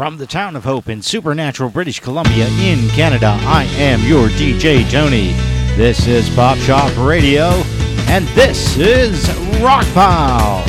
From the town of Hope in Supernatural, British Columbia in Canada, I am your DJ Tony. This is Pop Shop Radio, and this is Rockpile.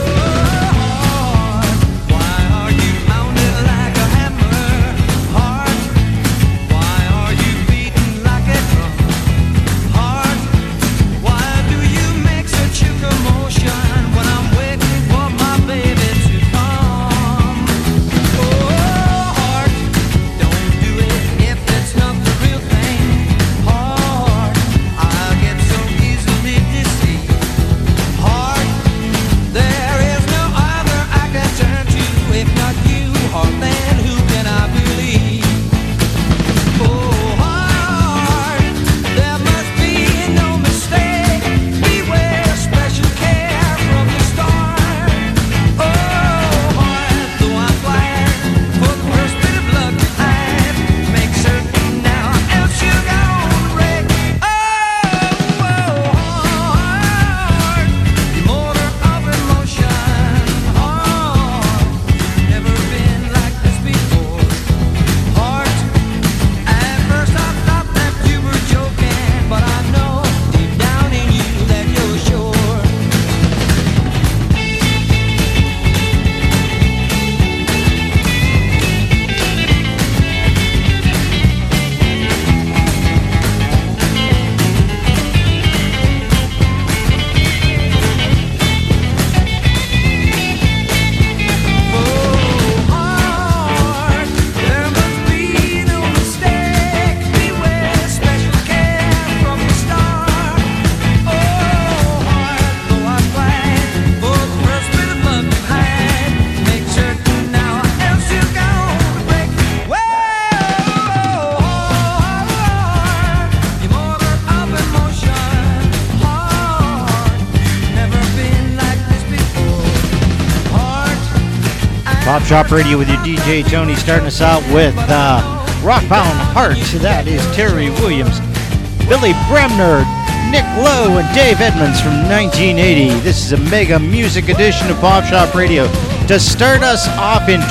Pop Shop Radio with your DJ Tony, starting us out with Rockbound Heart. That is Terry Williams, Billy Bremner, Nick Lowe, and Dave Edmunds from 1980. This is a mega music edition of Pop Shop Radio. To start us off in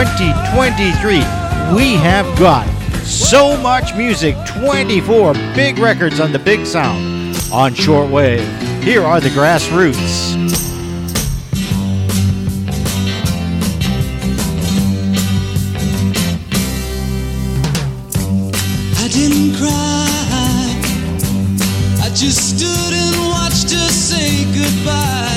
2023, we have got so much music, 24 big records on the big sound on shortwave. Here are the Grassroots. Didn't cry, I just stood and watched her say goodbye.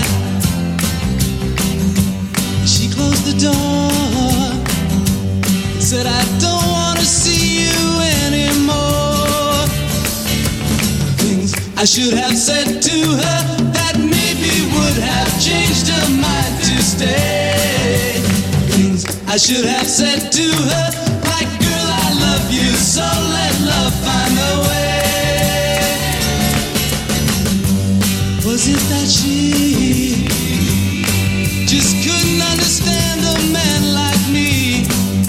She closed the door and said, I don't want to see you anymore. Things I should have said to her that maybe would have changed her mind to stay. Things I should have said to her, like, girl, I love you, so let love find a way. Was it that she just couldn't understand a man like me?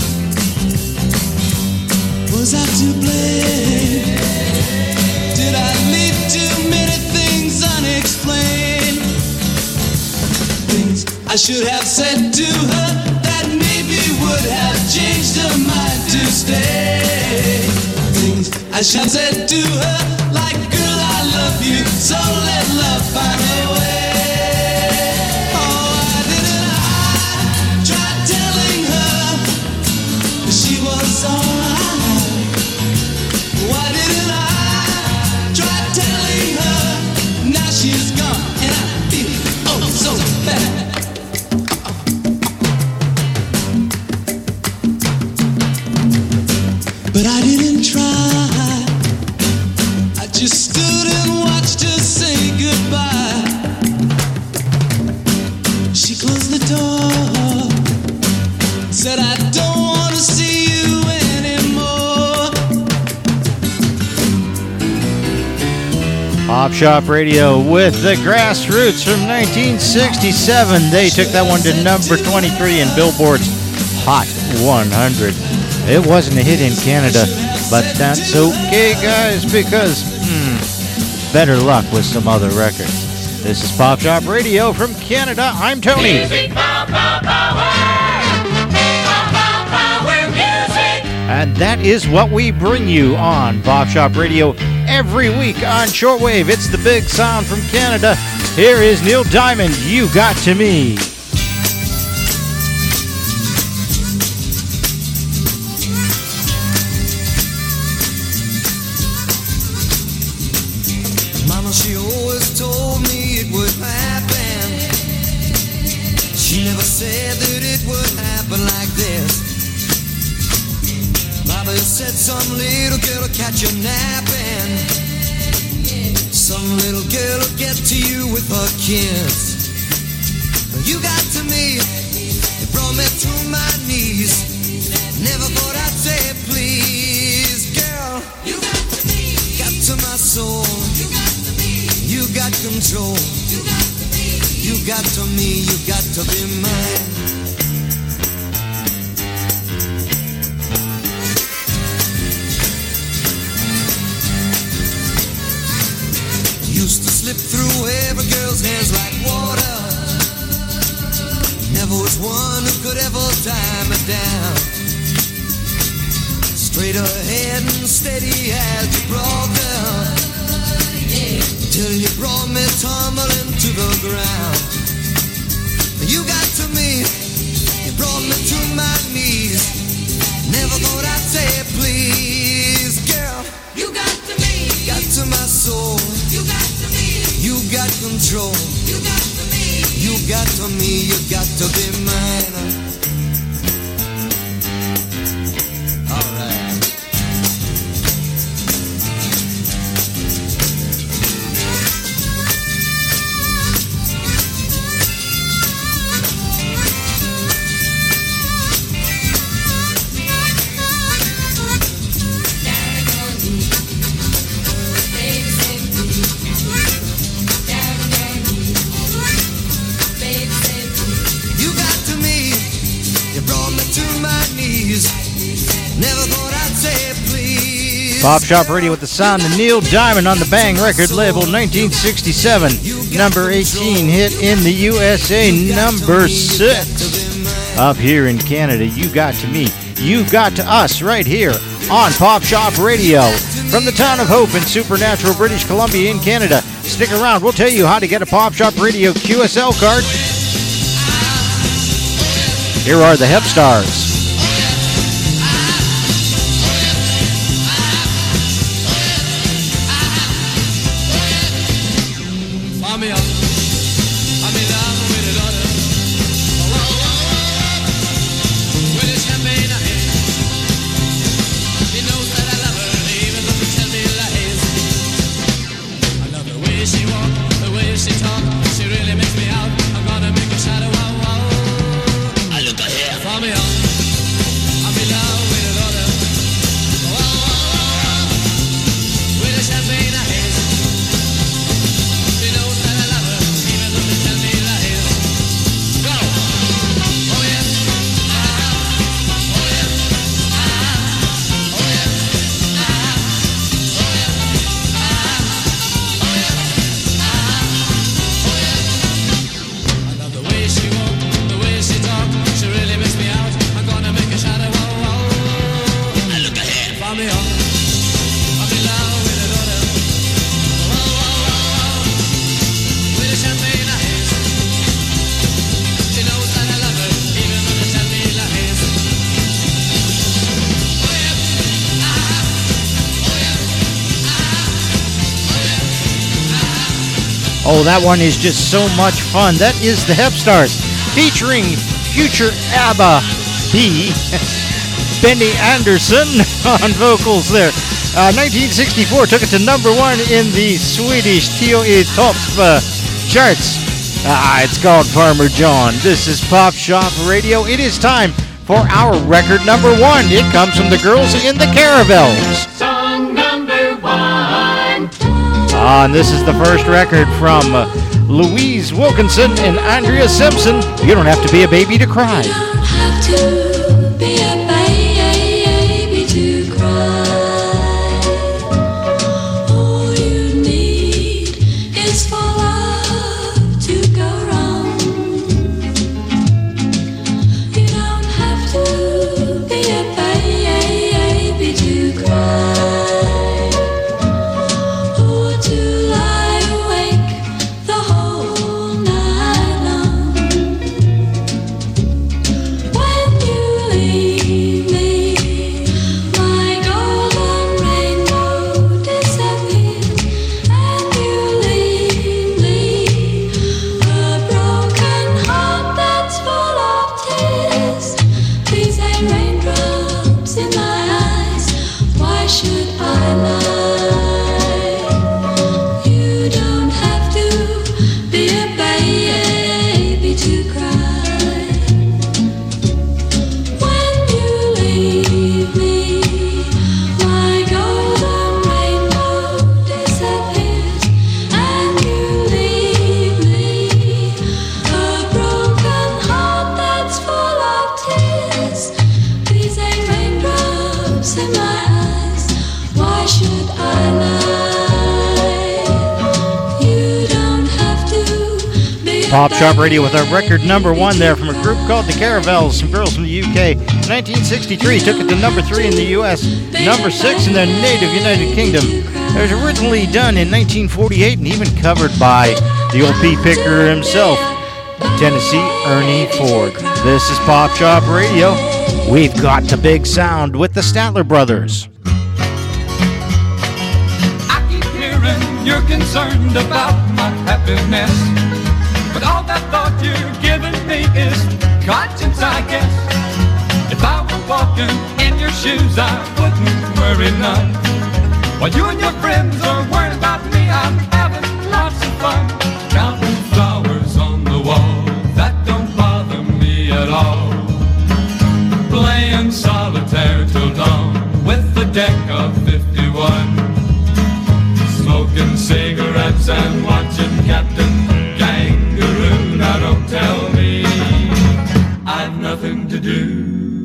Was I to blame? Did I leave too many things unexplained? Things I should have said to her that maybe would have changed her mind to stay. Things I should have said to her, like, girl, I love you, so let love find a way. Oh, why didn't I try telling her she was alright? Why didn't I try telling her now she's gone and I feel oh so bad? But I didn't try, I just stood and watched her say goodbye. She closed the door, said I don't want to see you anymore. Pop Shop Radio with the Grassroots from 1967. They took that one to number 23 in Billboard's Hot 100. It wasn't a hit in Canada, but that's okay, guys, because better luck with some other records. This is Pop Shop Radio from Canada. I'm Tony. Music, power, power, power. Power, power, power. And that is what we bring you on Pop Shop Radio every week on shortwave. It's the big sound from Canada. Here is Neil Diamond, You Got to Me. Mama, she always told me it would happen. She never said that it would happen like this. Baba said some little girl will catch you napping. Some little girl will get to you with her kiss. You got to me, you brought me to my knees. Never thought I'd say please, girl. You got to me, got to my soul. You got to me, you got control. You got to me, you got to me, you got to be mine. Used to slip through every girl's hands like water. Never was one who could ever tie me down. Straight ahead and steady as you brought her, till you brought me tumbling to the ground. You got to me, you brought me to my knees. Never thought I'd say please, girl. You got to me, got to my soul. You got to me, you got control. You got to me, you got to me, you got to be mine. All right. Pop Shop Radio with the sound of Neil Diamond on the Bang record label, 1967. Number 18 hit in the USA, number 6 up here in Canada. You got to me, you got to us right here on Pop Shop Radio from the town of Hope in Supernatural, British Columbia in Canada. Stick around, we'll tell you how to get a Pop Shop Radio QSL card. Here are the Hep Stars. Oh, that one is just so much fun. That is the Hep Stars featuring future ABBA B, Benny Andersson on vocals there. 1964 took it to number 1 in the Swedish TOE Top charts. It's called Farmer John. This is Pop Shop Radio. It is time for our record number 1. It comes from the Girls in the Caravels. Song number 1. And this is the first record from Louise Wilkinson and Andrea Simpson. You don't have to be a baby to cry. You don't have to be a baby to cry. All you need is for love to go round. You don't have to be a baby my eyes. Why should I lie? You don't have to be Pop Shop Radio with our record number 1 there from a group called the Caravels, some girls from the UK. 1963 took it to number 3 in the US, number 6 in their native United Kingdom. It was originally done in 1948 and even covered by the old Pea Picker himself, Tennessee Ernie Ford. This is Pop Shop Radio. We've got the big sound with the Statler Brothers. I keep hearing you're concerned about my happiness, but all that thought you're giving me is conscience, I guess. If I were walking in your shoes, I wouldn't worry none. While you and your friends are worried about me, I'm having lots of fun. Counting flowers on the wall, that don't bother me at all. Playing solitaire till dawn with the deck of 51. Smoking cigarettes and watching Captain Kangaroo. Now don't tell me I've nothing to do.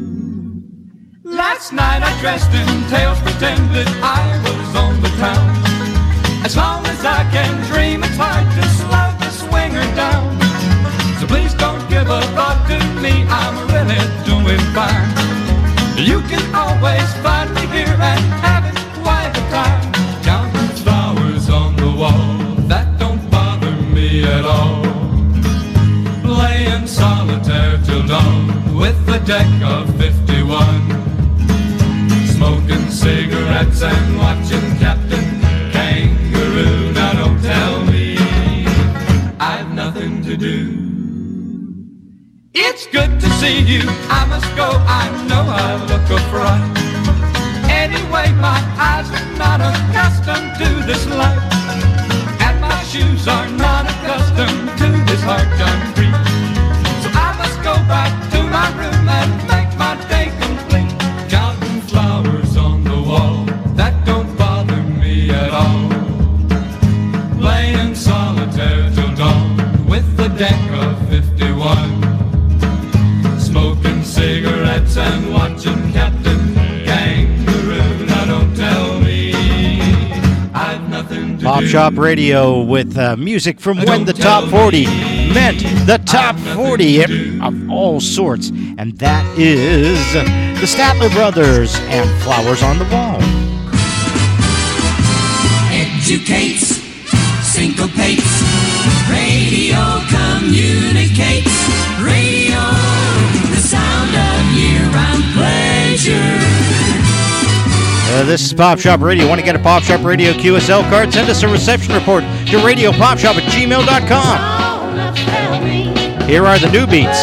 Last night I dressed in tails, pretended I was on the town. As long as I can dream, it's hard to slow the swinger down. So please don't give a thought to me, I'm really doing fine. You can always find me here and having quite a time. Counting flowers on the wall, that don't bother me at all. Playing solitaire till dawn with the deck of 51. Smoking cigarettes and watching Captain Kangaroo. Now don't tell me I've nothing to do. It's good to see you, I must go, I know I look a fright. Anyway, my eyes are not accustomed to this life, and my shoes are not accustomed to this hard concrete. So I must go back to my room and make my day complete. Counting flowers on the wall, that don't bother me at all. Playing solitaire till dawn with the deck of 51. Smoking cigarettes and watching Captain Kangaroo. Now don't tell me I've nothing to Pop do. Shop Radio with music from when the top 40 meant the top 40 of all sorts. And that is the Statler Brothers and Flowers on the Wall. Educates, syncopates, radio communicates, radio, the sound of year-round pleasure. This is Pop Shop Radio. Want to get a Pop Shop Radio QSL card? Send us a reception report to radiopopshop@gmail.com. Here are the new beats.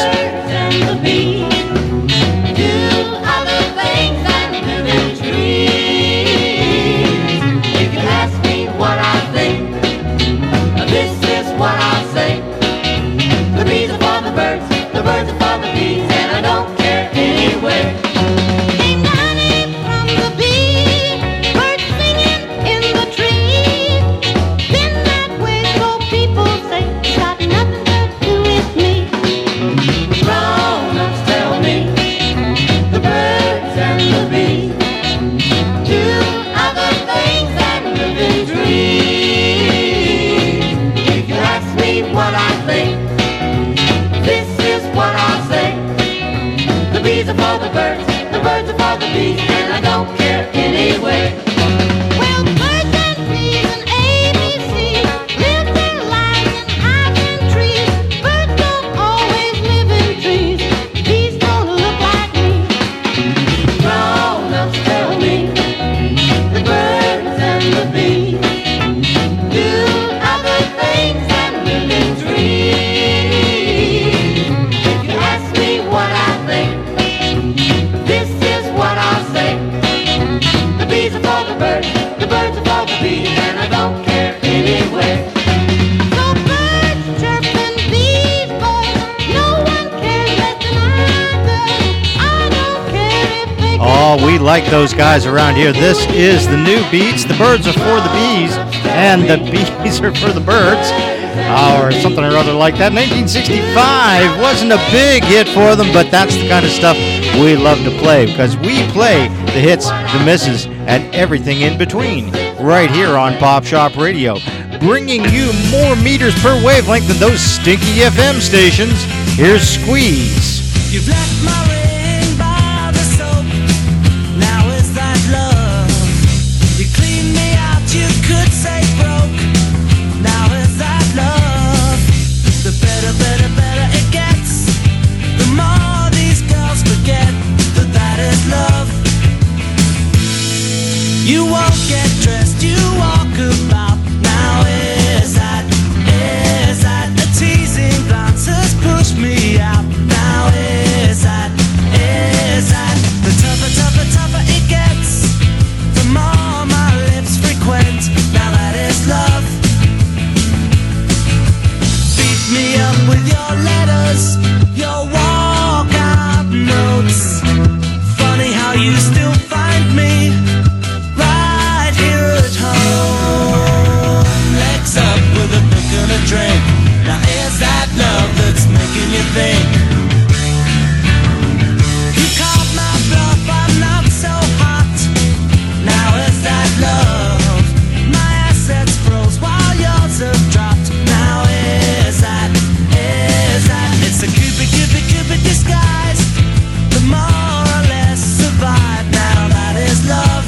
And I don't care anyway. Well, birds and bees and ABC live their lives in hives and trees. Birds don't always live in trees. Bees don't look like me. Grown-ups tell me the birds and the bees do other things than live in trees. If you ask me what I think, this is what I'll say. The bees are for the birds are for the bees, and I don't care anyway. So birds chirping, bees buzz, no one cares less than I do. I don't care if they Oh, we like those guys around here. This is the new beats. The birds are for the bees, and the bees are for the birds. Or something or other like that. 1965 wasn't a big hit for them, but that's the kind of stuff we love to play, because we play the hits, the misses, and everything in between right here on Pop Shop Radio, bringing you more meters per wavelength than those stinky FM stations. Here's Squeeze. You've left my ring by the soap. Now is that love? You cleaned me out, you could say broke. Now is that love? The better it gets, the more these girls forget that that is love. You won't get dressed, you walk about. Now is that a teasing glance has pushed me out. Now is that the tougher it gets, the more my lips frequent. Now that is love. Beat me up with your letters, your walkout notes. Funny how you still find me right here at home. Legs up with a book and a drink. Now is that love that's making you think? You called my bluff, I'm not so hot. Now is that love? My assets froze while yours have dropped. Now is that? It's a cupid disguise. The more or less survive. Now that is love.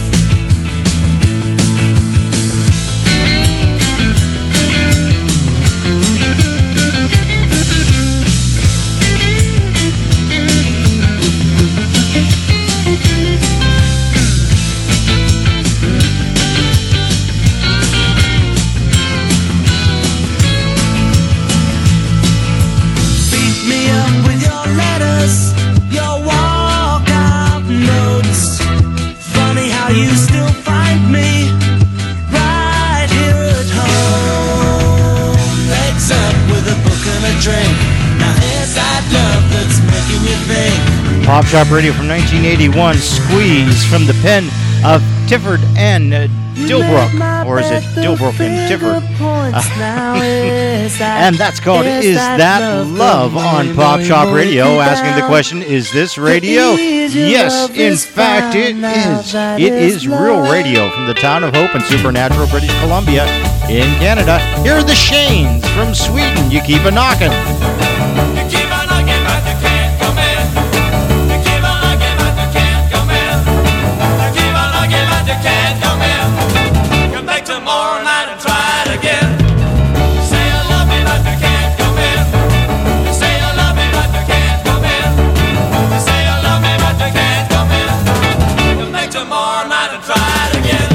You still find me right here at home. Legs up with a book and a drink. Now is that love that's making you think? Pop Shop Radio from 1981, Squeeze, from the pen of Tifford and Dilbrook, or is it Dilbrook and Tifford? And that's called Is That Love on Pop Shop Radio, asking the question, is this radio? Yes, in fact it is. It is real radio from the town of Hope in Supernatural, British Columbia in Canada. Here are the Shanes from Sweden, You Keep a Knockin'. Tomorrow night and try it again. You say you love me, but you can't come in. You say you love me, but you can't come in. You say you love me, but you can't come in. Come back tomorrow night and try it again.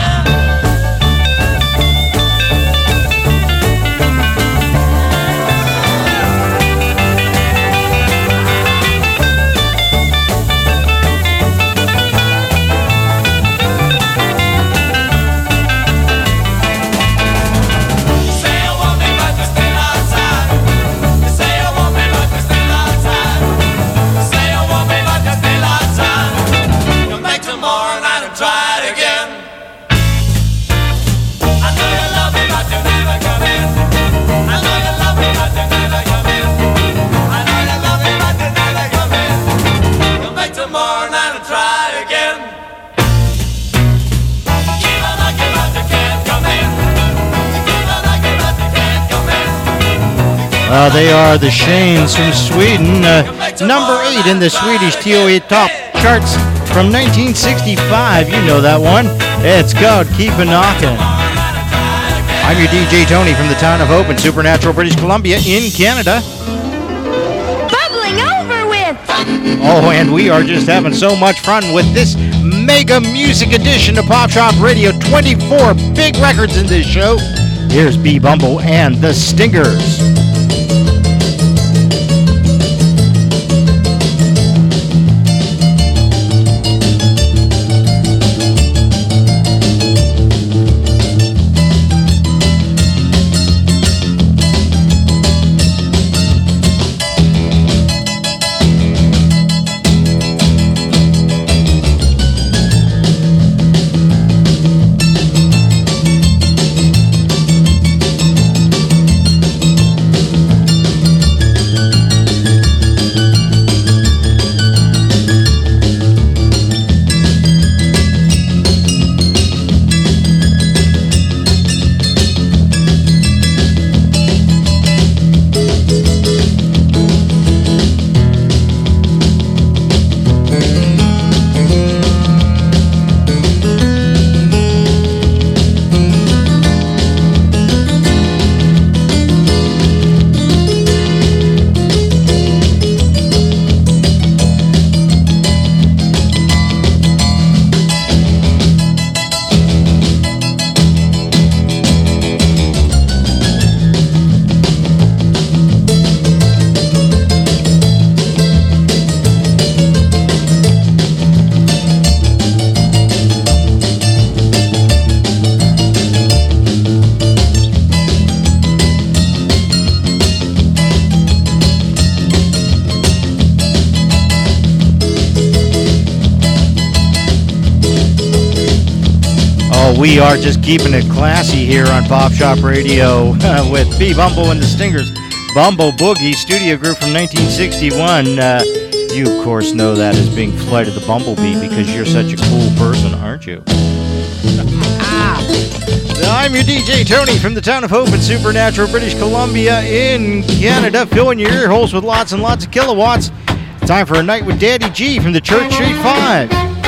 They are the Shanes from Sweden, number 8 in the Swedish TOA Top Charts from 1965. You know that one. It's called Keep a Knockin'. I'm your DJ Tony from the town of Hope in Supernatural, British Columbia in Canada. Bubbling over with! Oh, and we are just having so much fun with this mega music edition of Pop Shop Radio. 24 big records in this show. Here's B. Bumble and the Stingers. Well, we are just keeping it classy here on Pop Shop Radio with B. Bumble and the Stingers. Bumble Boogie, studio group from 1961. You, of course, know that as being Flight of the Bumblebee because you're such a cool person, aren't you? I'm your DJ Tony from the town of Hope in Supernatural, British Columbia in Canada, filling your ear holes with lots and lots of kilowatts. Time for a night with Daddy G from the Church Street 5.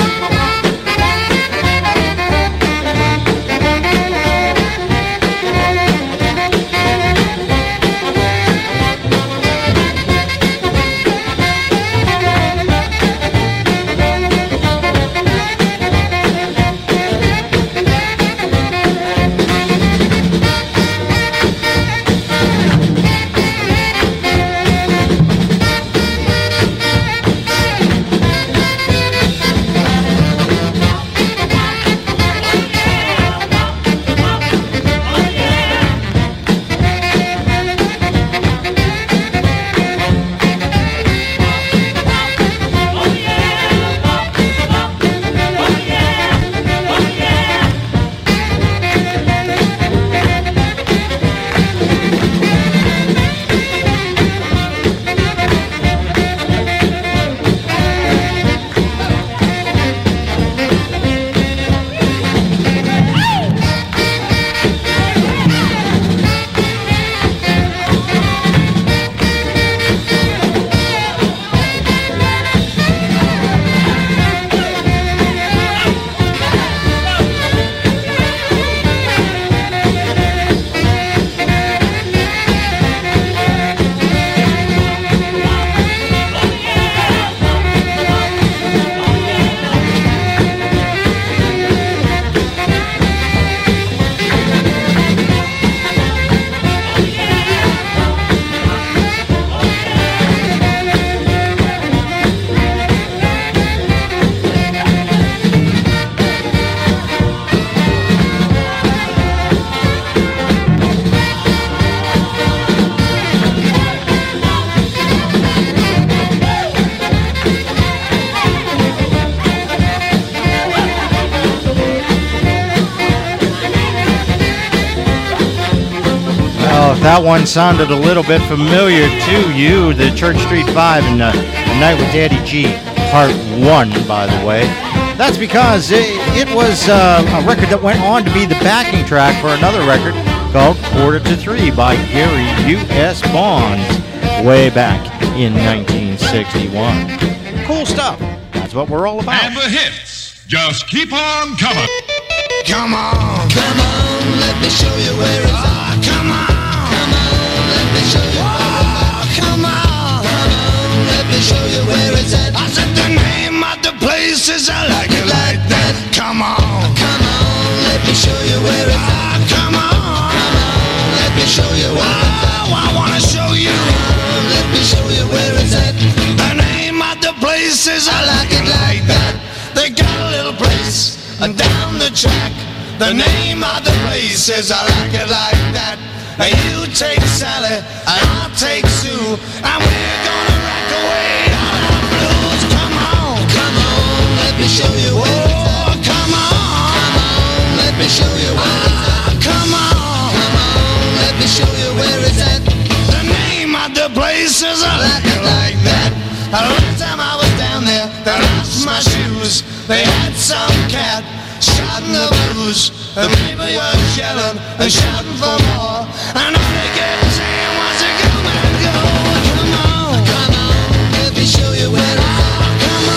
That one sounded a little bit familiar to you, the Church Street 5 and A Night with Daddy G, Part 1, by the way. That's because it was a record that went on to be the backing track for another record called Quarter to Three by Gary U.S. Bonds, way back in 1961. Cool stuff. That's what we're all about. And the hits just keep on coming. Come on, let me show you where it's at. Come on, let me show you where it's at. Come on, let me show you where it's at. I said the name of the place is I like it like that. Come on, let me show you where it's at. Come on, let me show you where it's at. I wanna show you. Let me show you where it's at. The name of the place is I like it like that. They got a little place down the track. The name of the place is I like it like that. Now you take Sally, and I'll take Sue, and we're gonna rock away all our blues. Come on, let me show you where it's at. Come on, let me show you where it's at. Come on, let me show you where it's at. The name of the place is I like it like that. Last time I was down there, they lost my shoes. They had some cat shouting the blues. The people were yelling and shouting for more. And all they kept saying was to come and go. Come on, let me show you where it's at. Come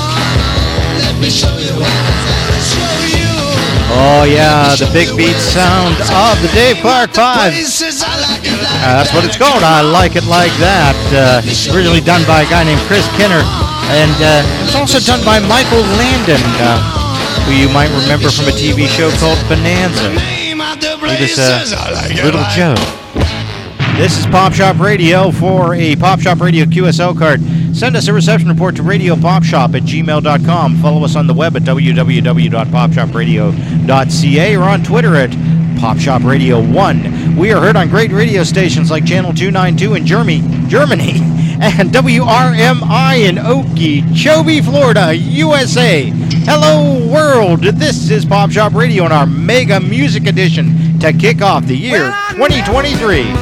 on, let me show you where it's at. Show you. Oh yeah, the big beat sound of the Dave Clark 5. That's what it's called. I like it like that. Originally done by a guy named Chris Kinner, and it's also done by Michael Landon, who you might remember from a TV show called Bonanza. He was Little Joe. This is Pop Shop Radio. For a Pop Shop Radio QSL card, send us a reception report to radiopopshop@gmail.com. Follow us on the web at www.popshopradio.ca or on Twitter at PopShopRadio1. We are heard on great radio stations like Channel 292 in Germany and WRMI in Okeechobee, Florida, USA. Hello, world. This is Pop Shop Radio in our Mega Music Edition to kick off the year 2023.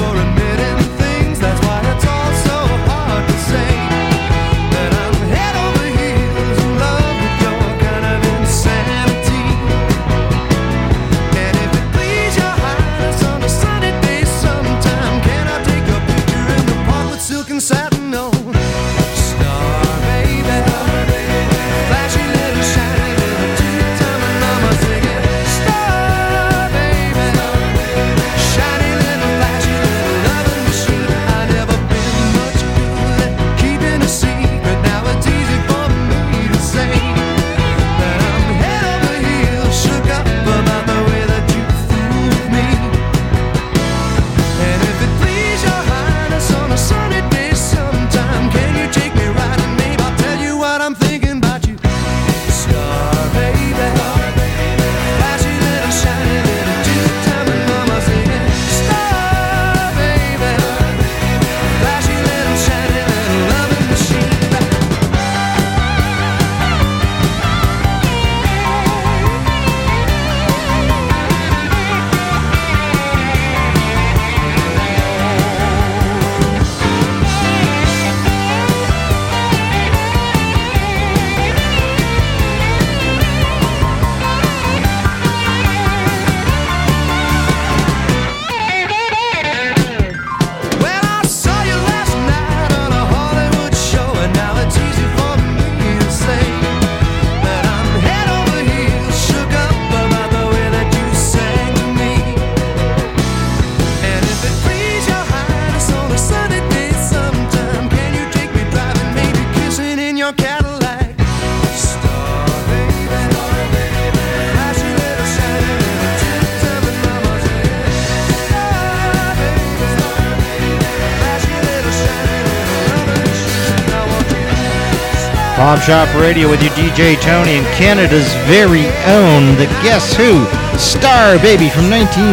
Pop Shop Radio with your DJ Tony and Canada's very own The Guess Who, Star Baby from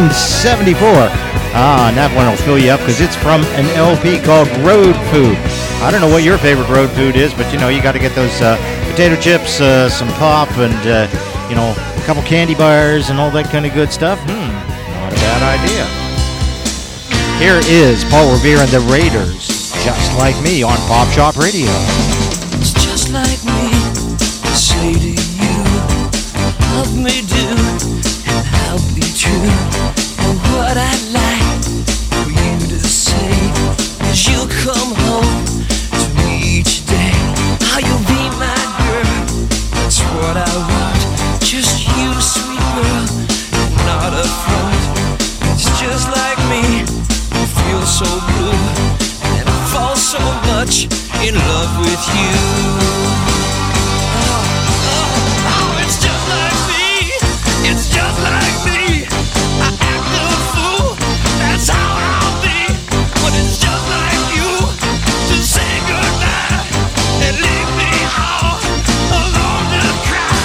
1974. And that one will fill you up because it's from an LP called Road Food. I don't know what your favorite road food is, but you got to get those potato chips, some pop, and a couple candy bars and all that kind of good stuff. Not a bad idea. Here is Paul Revere and the Raiders, Just Like Me on Pop Shop Radio. It's just like me to say to you, love me do, and I'll be true. And what I'd like for you to say is you'll come home to me each day. How you'll be my girl, that's what I want. Just you, sweet girl, and not a front. It's just like me, I feel so blue, and I fall so much in love with you. It's just like me. It's just like me. I act a fool. That's how I'll be. But it's just like you to say goodnight and leave me all alone to cry.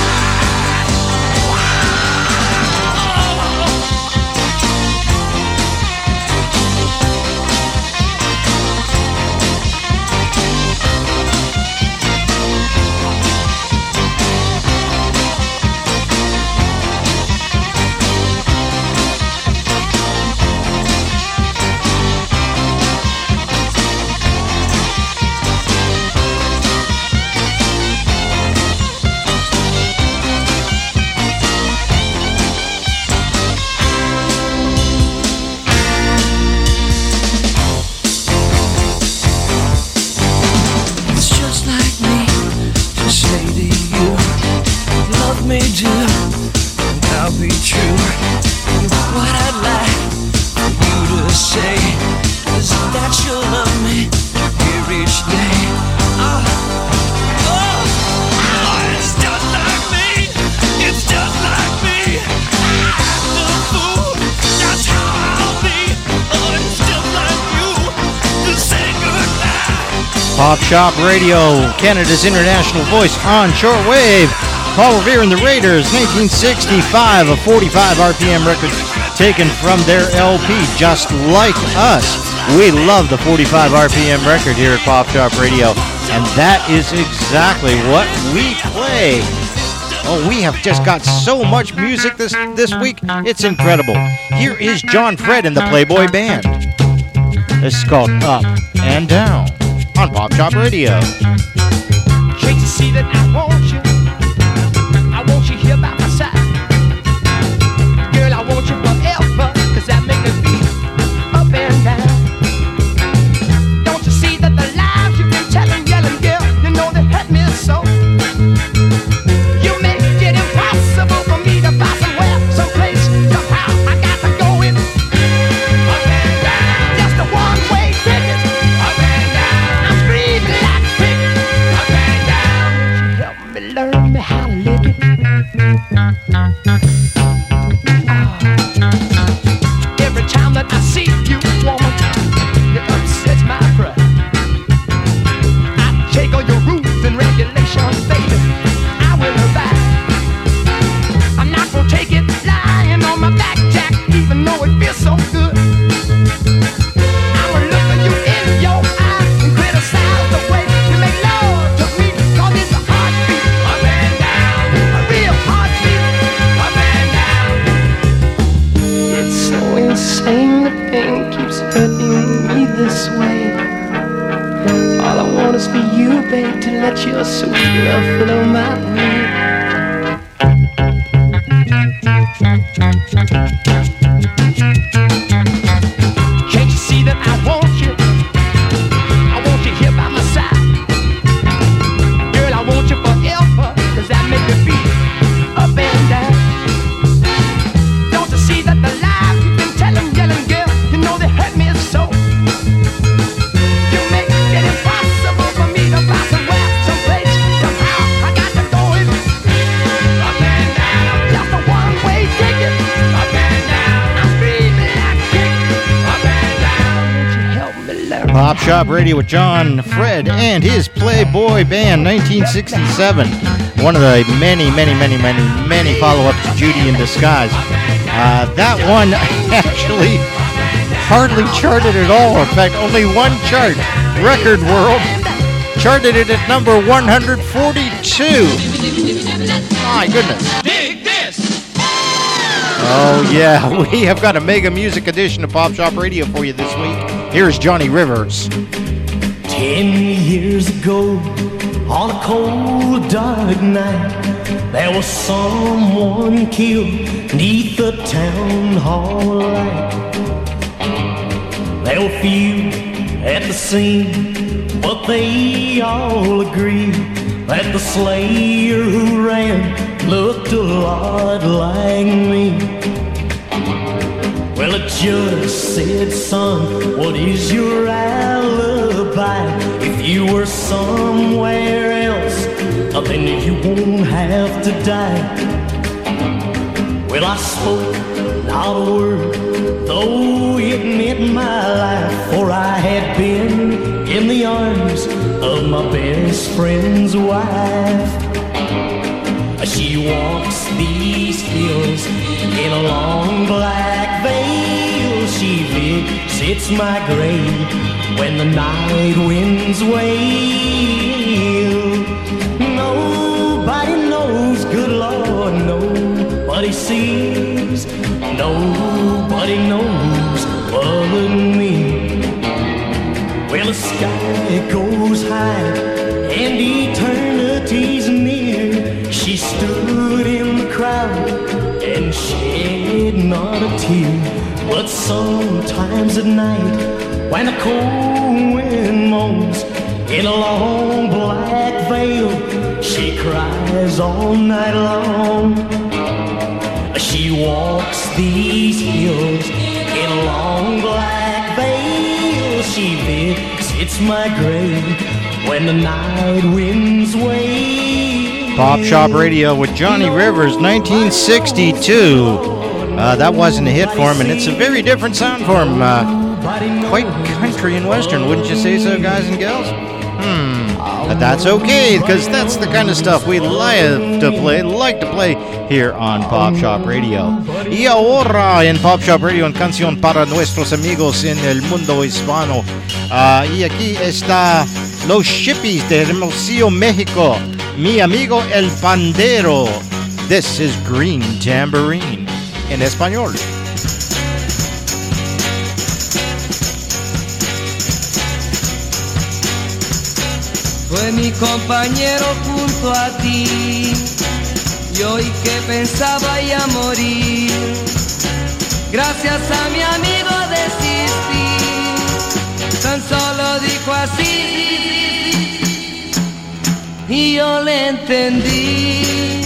Pop Shop Radio, Canada's international voice on shortwave. Paul Revere and the Raiders, 1965, a 45 RPM record. taken from their LP, Just Like Us. We love the 45 RPM record here at Pop Shop Radio, and that is exactly what we play. Oh, we have just got so much music this week. It's incredible. Here is John Fred and the Playboy Band. This is called Up and Down on Pop Shop Radio. Can't you see that I want you? I want you here by my side. Girl, I want you forever, 'cause that make me feel up and down. Don't you see that the lies you've been telling, yelling, girl, you know they hurt me so. You make it impossible for me to find somewhere, someplace, somehow I got to go in. Up and down. Just a one-way ticket. Up and down. I'm screaming like a pig. Up and down. Help me learn me how to live it. Every time that I see you, woman, it upsets my pride. I take all your rules and regulations, baby. I will abide. I'm not gonna take it lying on my back, Jack, even though it feels so good. I'ma look at you in your eyes and criticize the way you make love to me, 'cause it's a heartbeat. Up and down. A real heartbeat. Up and down. It's so insane, the pain keeps hurting me this way. All I want is for you, babe, to let your sweet love flow my way. Can't you see that I want you? I want you here by my side. Girl, I want you forever, 'cause that make me feel up and down. Don't you see that the lies you've been telling, yelling, girl, you know they hurt me so. You make it impossible for me to fly somewhere, someplace, somehow I got to go in. Up and down. Just a one-way ticket. Up and down. I'm screaming like a pig. Up and down. Won't you help me learn? Pop Shop Radio with John Fred and his Playboy Band, 1967. One of the many follow-ups to Judy in Disguise. That one actually hardly charted at all. In fact, only one chart, Record World, charted it at number 142. My goodness. Dig this! Oh yeah, we have got a mega music edition of Pop Shop Radio for you this week. Here's Johnny Rivers. 10 years ago, on a cold, dark night, there was someone killed neath the town hall light. There were few at the scene, but they all agreed that the slayer who ran looked a lot like me. Well, the judge said, son, what is your alibi? If you were somewhere else, then you won't have to die. Well, I spoke not a word, though it meant my life, for I had been in the arms of my best friend's wife. She walks these hills in a long black veil. She visits my grave when the night winds wail. Nobody knows, good Lord, nobody sees, nobody knows but me. Well, the sky goes high and eternity's near. She stood in the crowd and shed not a tear. But sometimes at night, when a cold wind moans in a long black veil, she cries all night long. She walks these hills in a long black veil. She visits my grave when the night winds wail. Pop Shop Radio with Johnny Rivers, 1962. That wasn't a hit for him, and it's a very different sound for him. Quite country and western, wouldn't you say so, guys and gals? But that's okay, because that's the kind of stuff we like to play here on Pop Shop Radio. Y ahora en Pop Shop Radio, en canción para nuestros amigos en el mundo hispano. Y aquí está Los Shippies de Hermosillo, México. Mi amigo el pandero. This is Green Tambourine en español. Fue mi compañero junto a ti, y hoy que pensaba ya morir, gracias a mi amigo desistí, tan solo dijo así, y yo le entendí.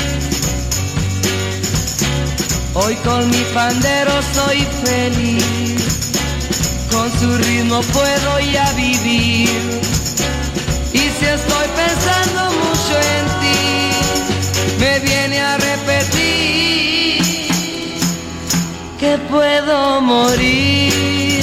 Hoy con mi pandero soy feliz, con su ritmo puedo ya vivir. Y si estoy pensando mucho en ti, me viene a repetir que puedo morir.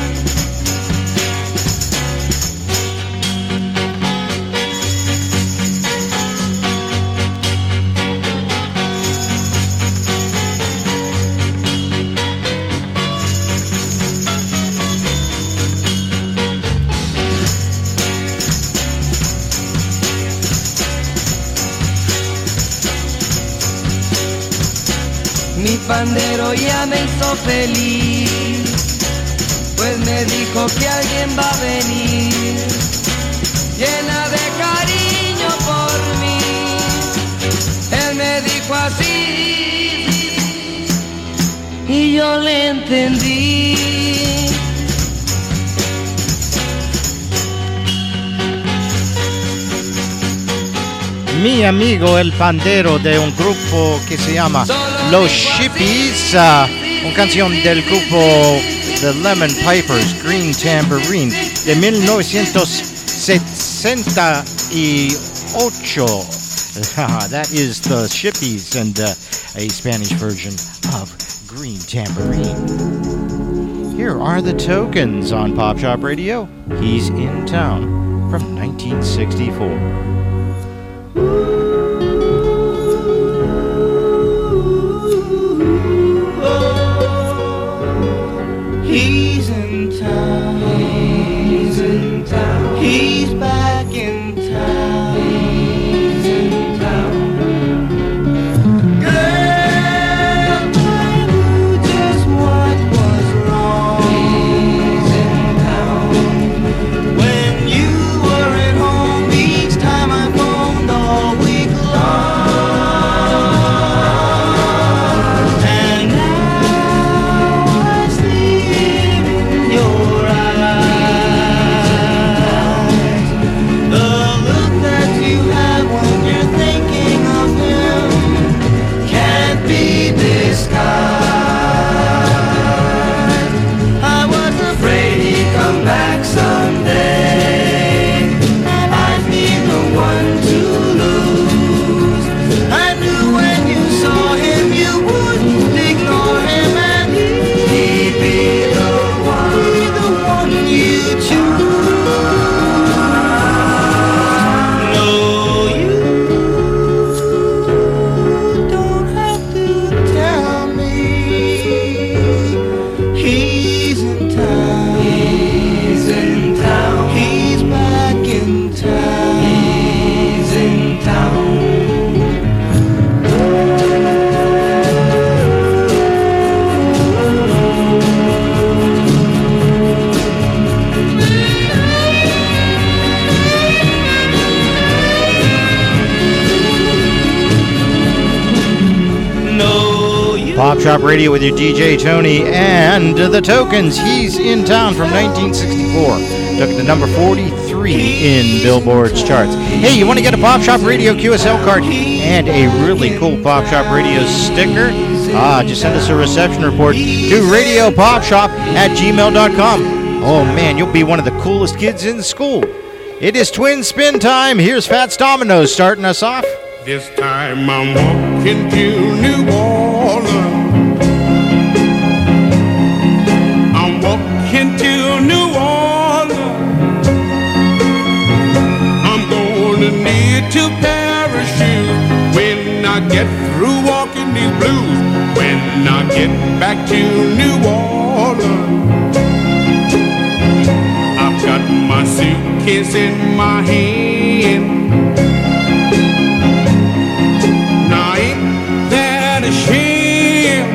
Mi pandero ya me hizo feliz, pues me dijo que alguien va a venir, llena de cariño por mí. Él me dijo así, y yo le entendí. Mi amigo el pandero, de un grupo que se llama Los Shippies, una canción del grupo The Lemon Pipers, Green Tambourine, de 1968. That is the Shippies and a Spanish version of Green Tambourine. Here are the Tokens on Pop Shop Radio. He's in Town from 1964. He's in town. He's in town. He's back in town. He's in town. Girl, I knew just what was wrong. He's in town. When you were at home, each time I phoned all week long. And now I see it in your eyes. The look that you have when you're thinking of him can't be disguised. I was afraid he'd come back someday, and I'd be the one to lose. I knew when you saw him you wouldn't ignore him, and he'd be the one you choose. No, you don't have to tell me. He's in town. He's in town. He's back in town. He's in town. No, you Pop Shop Radio with your DJ Tony and the Tokens. He's in Town from 1964. Took it to number 43 in Billboard's charts. Hey, you want to get a Pop Shop Radio QSL card and a really cool Pop Shop Radio sticker? Just send us a reception report to radiopopshop@gmail.com. Oh man, you'll be one of the coolest kids in the school. It is Twin Spin time. Here's Fats Domino's starting us off. This time I'm walking to New Orleans. I'm walking to New Orleans. I'm going back to New Orleans. I've got my suitcase in my hand. Now ain't that a shame?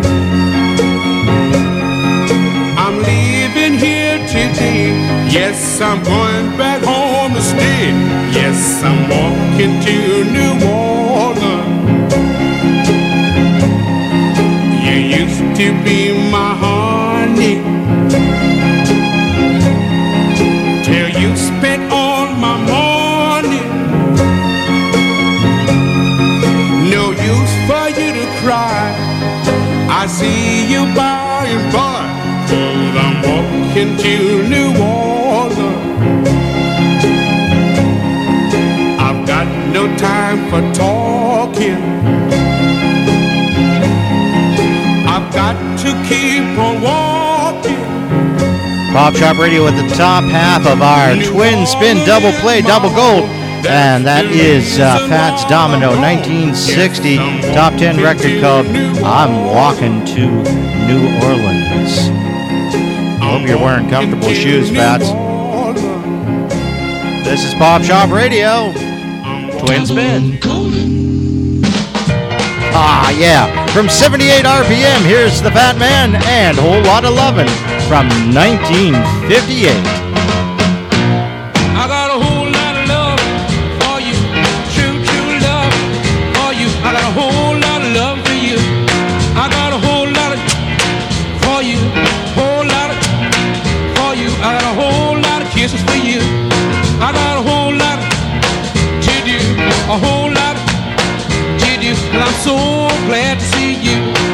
I'm leaving here today. Yes, I'm going back home to stay. Yes, I'm walking to New Orleans. You used to be my honey, till you spent all my money. No use for you to cry, I see you by and by, 'cause I'm walking to New Orleans. I've got no time for talking, I've got to keep on walking. Pop Shop Radio at the top half of our twin spin double play double gold, and that is Fats Domino 1960 top 10 record called I'm Walking to New Orleans. Hope you're wearing comfortable shoes, Fats. This is Pop Shop Radio, twin spin. Ah, yeah. From 78 RPM, here's the Fat Man and Whole Lot of Lovin' from 1958. I got a whole lot of love for you, true, true love for you. I got a whole lot of love for you. I got a whole lot of for you, whole lot of for you. I got a whole lot of kisses for you. I got a whole lot to do, a whole lot to do, and I'm so glad to see you.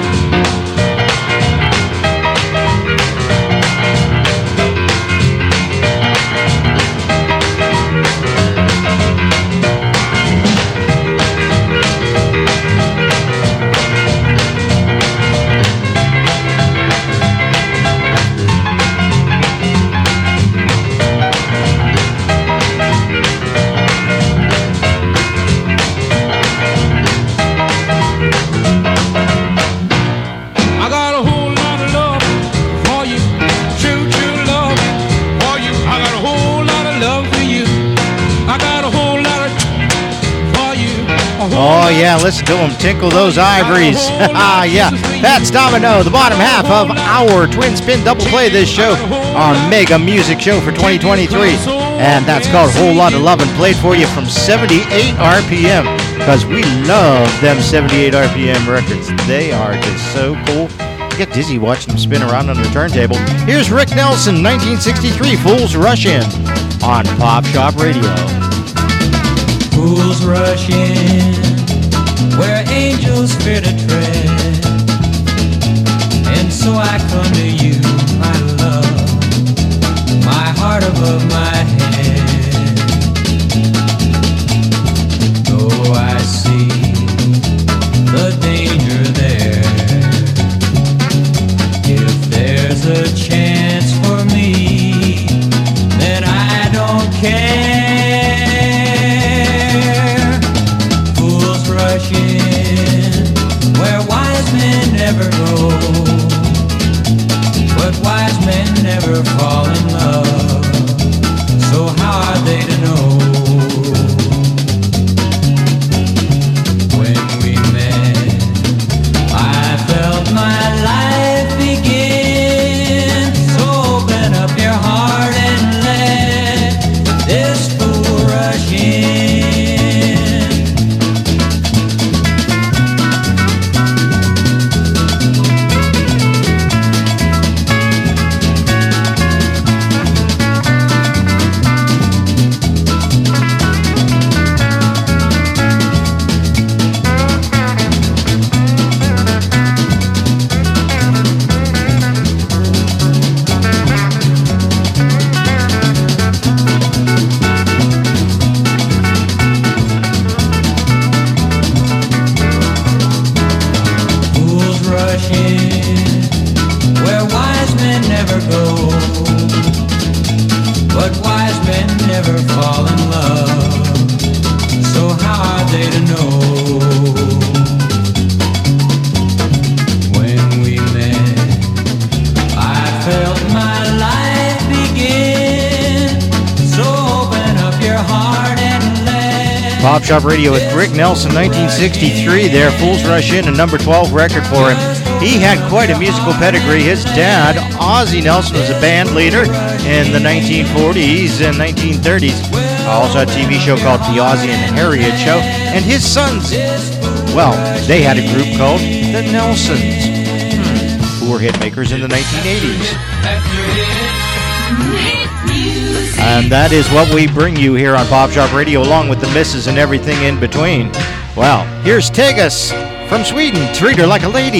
Oh, yeah, listen to them tinkle those ivories. Yeah, that's Domino, the bottom half of our twin spin double play this show, our mega music show for 2023. And that's called Whole Lot of Lovin', played for you from 78 RPM, because we love them 78 RPM records. They are just so cool. You get dizzy watching them spin around on the turntable. Here's Rick Nelson, 1963, Fools Rush In on Pop Shop Radio. Fools rush in where angels fear to tread, and so I come to you, my love, my heart above my head. Though I see the danger there, if there's a chance for me, then I don't care. Rush in where wise men never go, but wise men never fall in love, so how are they to know? When we met, I felt my life begin, so open up your heart and let this fool rush in. When we met Pop Shop Radio with Rick Nelson, 1963 there. Fools Rush In, a number 12 record for him. He had quite a musical pedigree. His dad, Ozzie Nelson, was a band leader in the 1940s and 1930s. Also a TV show called The Ozzie and Harriet Show. And his sons, well, they had a group called The Nelsons, who were hit makers in the 1980s. And that is what we bring you here on Pop Shop Radio, along with the misses and everything in between. Well, here's Tegus from Sweden. Treat her like a lady.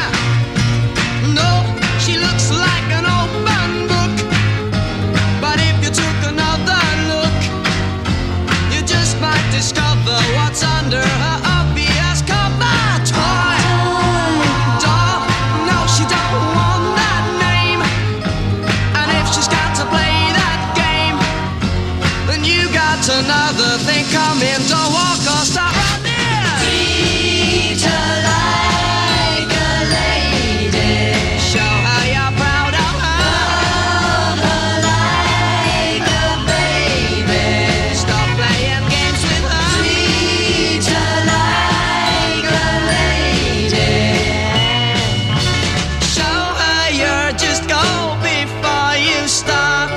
No, she looks like an open book. But if you took another look, you just might discover what's under her obvious cover. Toy, doll, no, she don't want that name. And if she's got to play that game, then you got another thing coming. Don't walk or stop right there. Treat her like a lady. Show her you're proud of her. Love her like a baby. Stop playing games with her. Treat her like a lady. Show her you're just go before you start.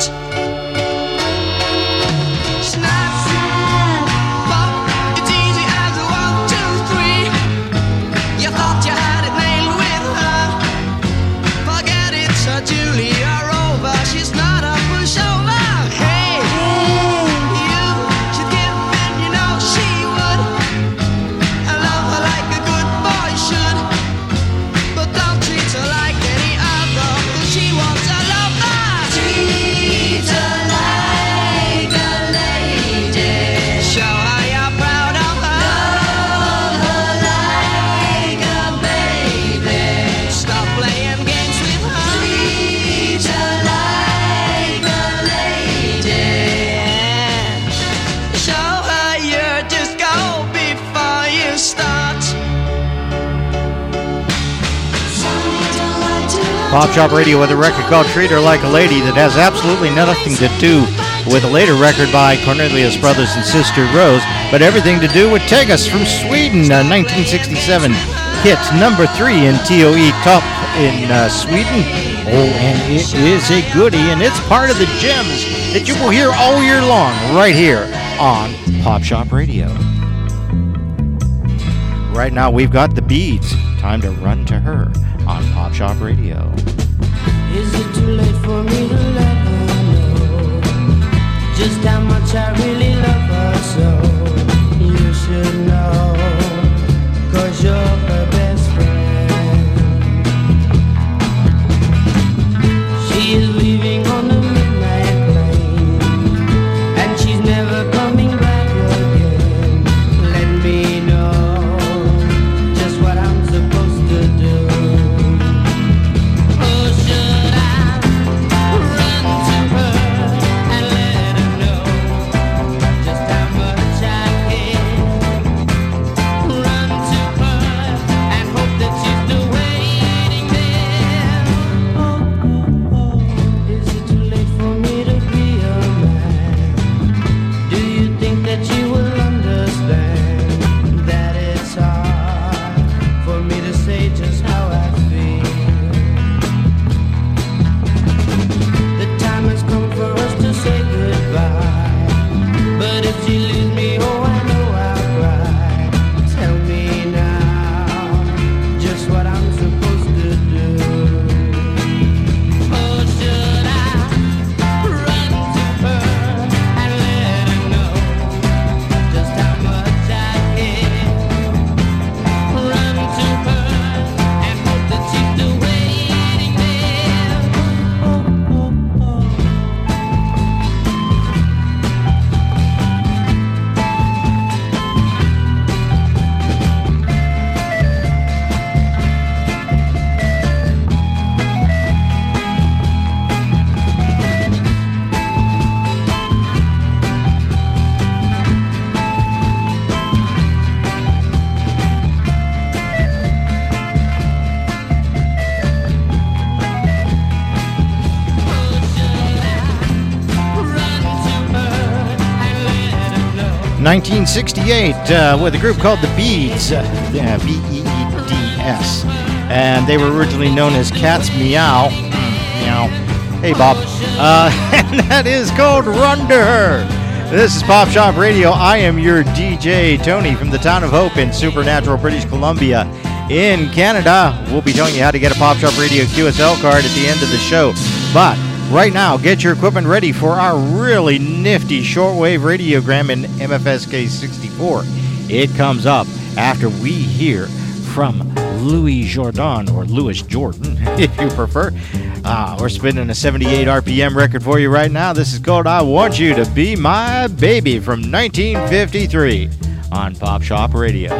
Snap, pop, it's easy as a 1, 2, 3. You thought you had it nailed with her. Forget it, Sir Julia Rover. She's not a pushover. Hey, you should give in, you know she would. I love her like a good boy should. But don't treat her like any other. She wants a lover. Treat her like a lady. Show her you're proud of her. Love her like a baby. Stop playing games with her. Treat her like a lady. Show her you're just go before you start. Pop Shop Radio with a record called Treat Her Like a Lady that has absolutely nothing to do with a later record by Cornelius Brothers and Sister Rose, but everything to do with Tegus from Sweden, 1967 hit number 3 in TOE Top in Sweden. Oh, and it is a goodie, and it's part of the gems that you will hear all year long right here on Pop Shop Radio. Right now we've got the Beads. Time to Run to Her on Pop Shop Radio. Is it too late for me to let her know just how much I really love her so? You should know, 'cause you're her best friend. She is leaving on the midnight plane, and she's never coming back again. Let me know just what I'm supposed to do. Oh, should I run to her and let her know just how much I care? 1968 with a group called the Beeds, B-E-E-D-S. And they were originally known as Cats Meow. Meow. Hey, Bob. And that is called Run to Her. This is Pop Shop Radio. I am your DJ, Tony, from the town of Hope in Supernatural, British Columbia in Canada. We'll be telling you how to get a Pop Shop Radio QSL card at the end of the show. But right now, get your equipment ready for our really nifty shortwave radiogram in MFSK 64. It comes up after we hear from Louis Jordan, or Louis Jordan, if you prefer. We're spinning a 78 RPM record for you right now. This is called I Want You to Be My Baby from 1953 on Pop Shop Radio.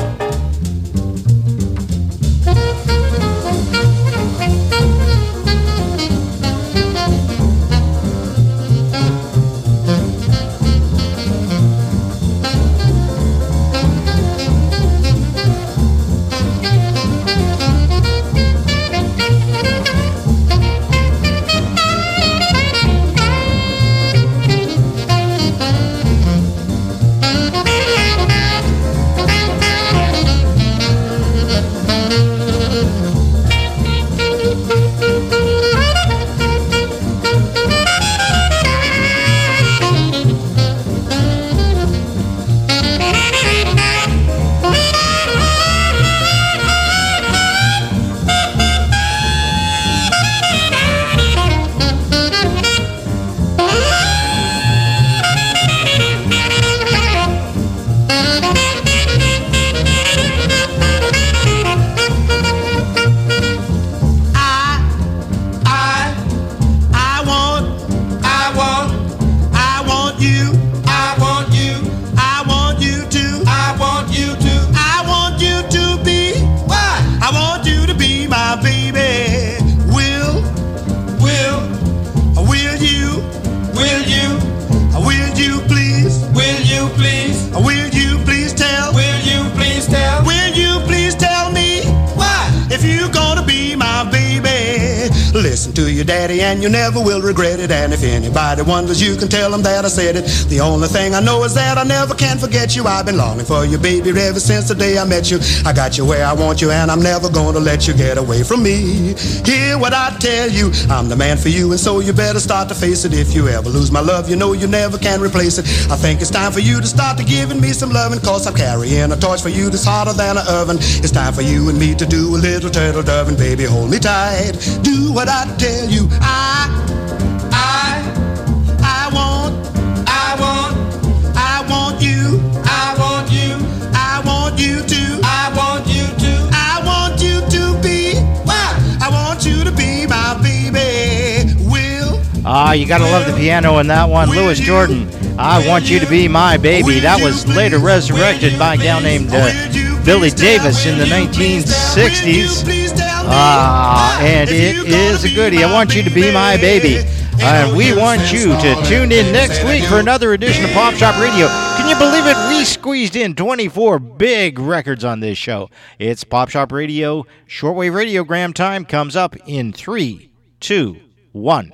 And you never will regret it. And if anybody wonders, you can tell them that I said it. The only thing I know is that I never can forget you. I've been longing for you, baby, ever since the day I met you. I got you where I want you, and I'm never gonna let you get away from me. Hear what I tell you, I'm the man for you, and so you better start to face it. If you ever lose my love, you know you never can replace it. I think it's time for you to start to giving me some loving, cause I'm carrying a torch for you that's hotter than an oven. It's time for you and me to do a little turtle doving. Baby, hold me tight, do what I tell you. You gotta love the piano in that one. Louis Jordan, I Want You to Be My Baby. That was later resurrected by a gal named Billy Davis in the 1960s. And it is a goodie. I Want You to Be My Baby. And we want you to tune in next week for another edition of Pop Shop Radio. Can you believe it? We squeezed in 24 big records on this show. It's Pop Shop Radio. Shortwave radiogram time comes up in 3, 2, 1.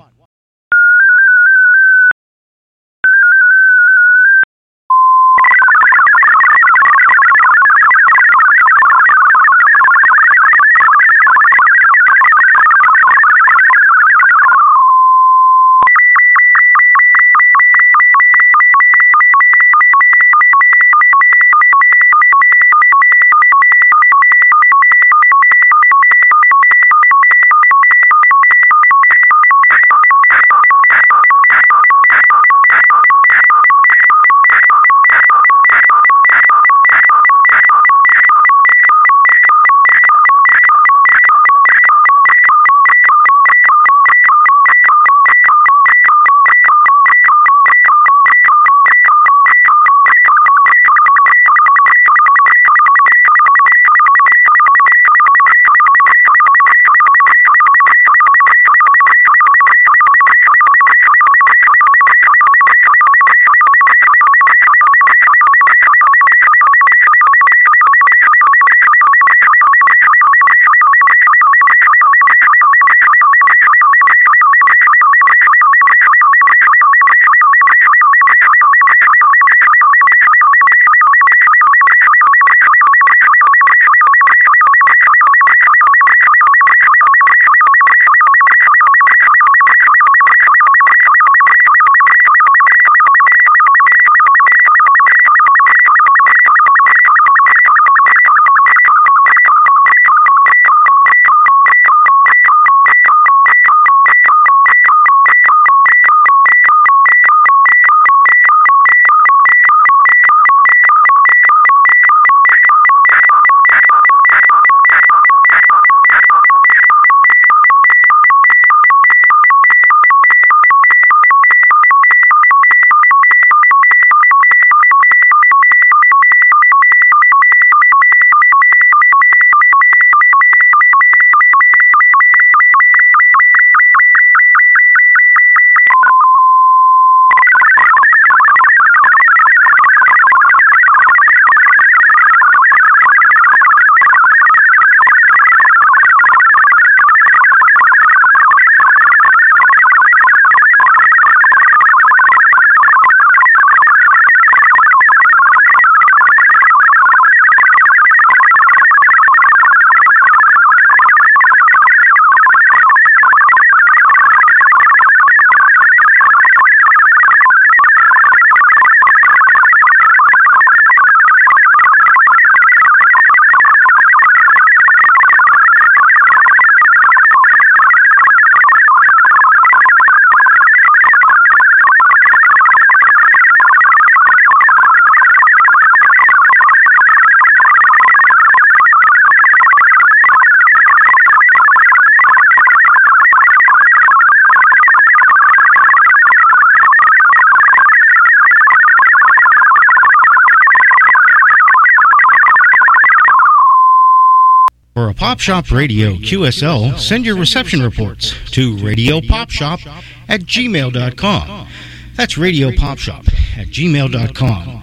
For a Pop Shop Radio QSL, send your reception reports to radiopopshop@gmail.com. That's radiopopshop@gmail.com.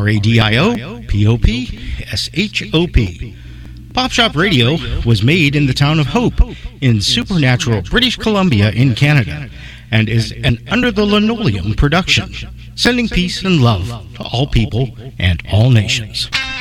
RADIOPOPSHOP. Pop Shop Radio was made in the town of Hope in supernatural British Columbia in Canada and is an Under the Linoleum production, sending peace and love to all people and all nations.